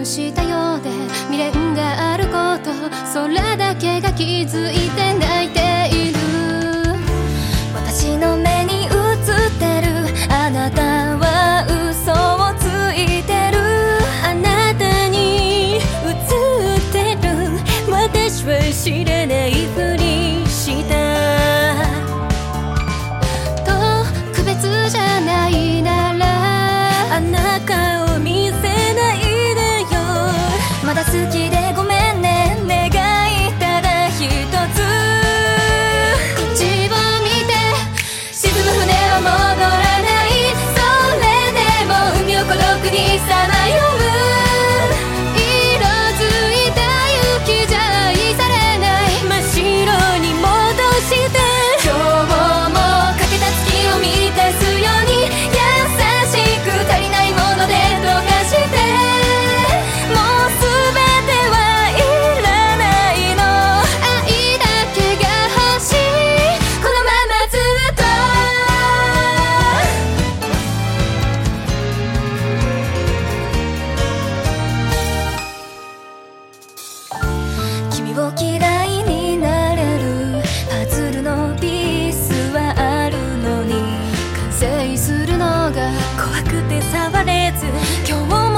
したようで未練があること、それだけが気づいて泣いている。 私の目に映ってるあなたは嘘をついてる。あなたに映ってる私は知らないふりした。 特別じゃないならあなたを見せないでよ。まだ好きでごめんね、願いただ一つ。 こっちを見て沈む船は戻らない。それでも海を孤独にさまよう。色づいた雪じゃ愛されない。 真っ白に戻して今日もかけた月を満たすように優しく足りないもので溶かして。 もうすべてはいらないの。 愛だけが欲しいこのままずっと。 君を嫌いになれるパズルのピースはあるのに、 完成するのが怖くて触れず今日も